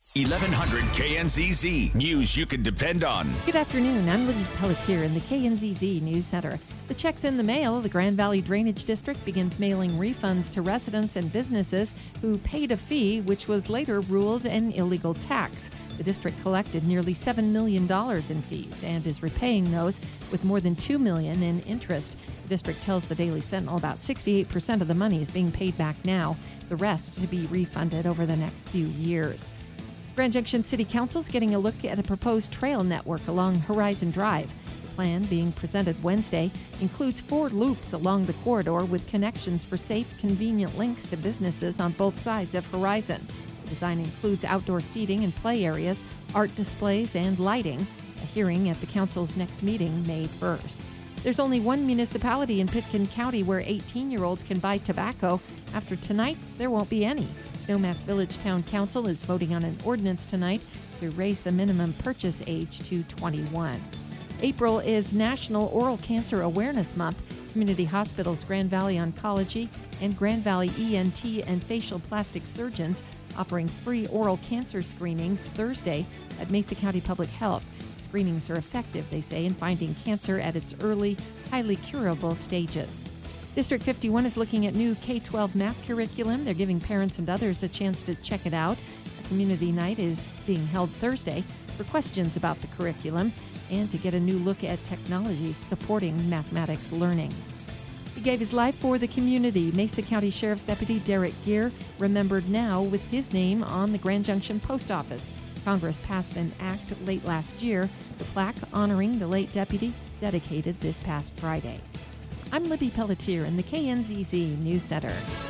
1100 KNZZ. News you can depend on. Good afternoon. I'm Libby Pelletier in the KNZZ News Center. The check's in the mail. The Grand Valley Drainage District begins mailing refunds to residents and businesses who paid a fee, which was later ruled an illegal tax. The district collected nearly $7 million in fees and is repaying those with more than $2 million in interest. The district tells the Daily Sentinel about 68% of the money is being paid back now, the rest to be refunded over the next few years. Grand Junction City Council is getting a look at a proposed trail network along Horizon Drive. The plan being presented Wednesday includes 4 loops along the corridor with connections for safe, convenient links to businesses on both sides of Horizon. The design includes outdoor seating and play areas, art displays, and lighting. A hearing at the council's next meeting, May 1st. There's only one municipality in Pitkin County where 18-year-olds can buy tobacco. After tonight, there won't be any. Snowmass Village Town Council is voting on an ordinance tonight to raise the minimum purchase age to 21. April is National Oral Cancer Awareness Month. Community hospitals, Grand Valley Oncology, and Grand Valley ENT and facial plastic surgeons offering free oral cancer screenings Thursday at Mesa County Public Health. Screenings are effective, they say, in finding cancer at its early, highly curable stages. District 51 is looking at new K-12 math curriculum. They're giving parents and others a chance to check it out. A community night is being held Thursday for questions about the curriculum and to get a new look at technologies supporting mathematics learning. He gave his life for the community. Mesa County Sheriff's Deputy Derek Gear, remembered now with his name on the Grand Junction Post Office. Congress passed an act late last year. The plaque honoring the late deputy dedicated this past Friday. I'm Libby Pelletier in the KNZZ News Center.